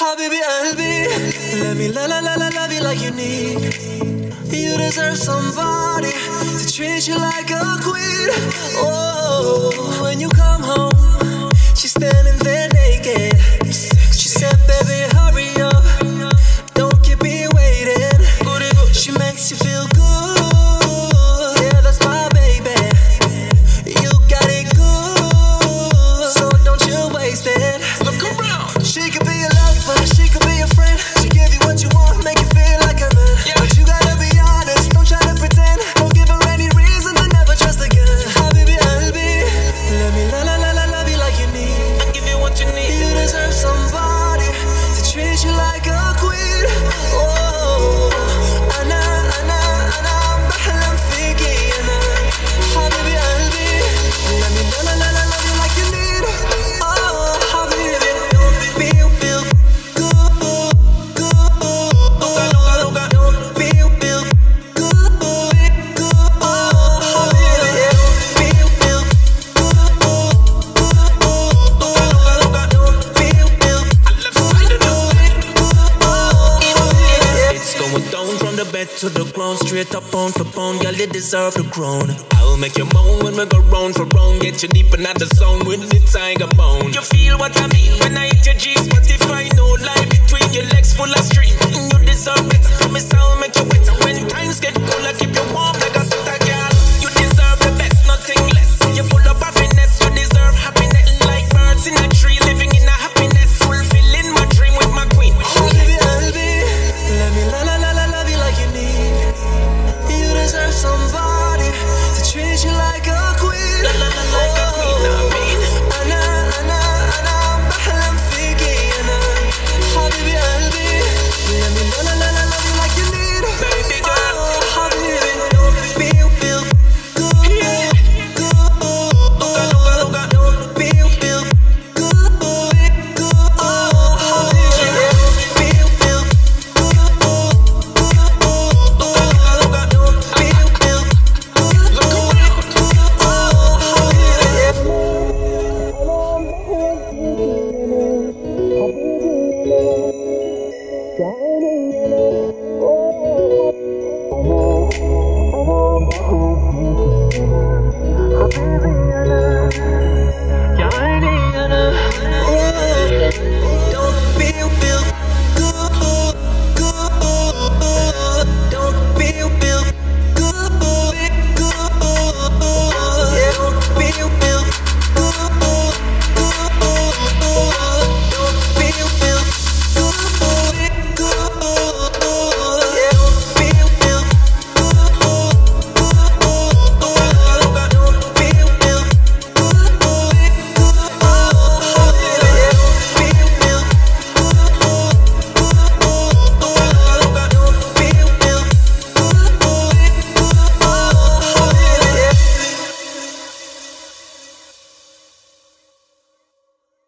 Habibi Albi, let me love you like you need. You deserve somebody to treat you like a queen. Oh, when you come home, she's standing there naked. She said, baby, hurry up, don't keep me waiting. She makes you feel good, yeah, that's my baby. You got it good, so don't you waste it. Look around. She could be your lover, she could be your friend. She give you what you want, make you feel like a man. But you gotta be honest, don't try to pretend. Don't give her any reason to never trust again. Habibi Albi, let me love you like you need. I give you what you need. You deserve somebody to treat you like a queen. Oh, أنا بحلم فيكي أنا. Habibi Albi, let me love you like you need. Oh, Habibi, feel good, feel good, It's going down from the bed to the ground, straight up pound for pound, girl, you deserve the crown. I'll make you moan when we go round for round, get you deep in the zone with the tiger bone. You feel what I mean when I hit your G-spot.